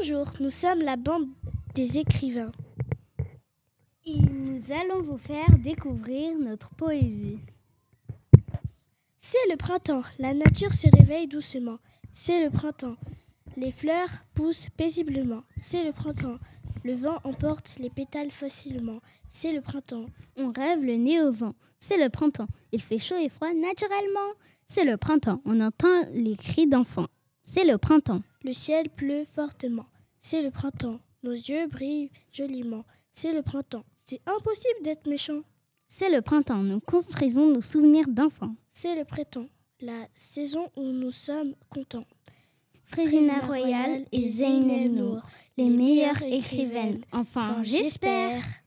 Bonjour, nous sommes la bande des écrivains. Et nous allons vous faire découvrir notre poésie. C'est le printemps, la nature se réveille doucement. C'est le printemps, les fleurs poussent paisiblement. C'est le printemps, le vent emporte les pétales facilement. C'est le printemps. On rêve le nez au vent. C'est le printemps, il fait chaud et froid naturellement. C'est le printemps, on entend les cris d'enfants. C'est le printemps. Le ciel pleut fortement. C'est le printemps, nos yeux brillent joliment. C'est le printemps, c'est impossible d'être méchant. C'est le printemps, nous construisons nos souvenirs d'enfants. C'est le printemps, la saison où nous sommes contents. Frésina Royal et Zeynep Nour, les meilleures écrivaines. Enfin, j'espère.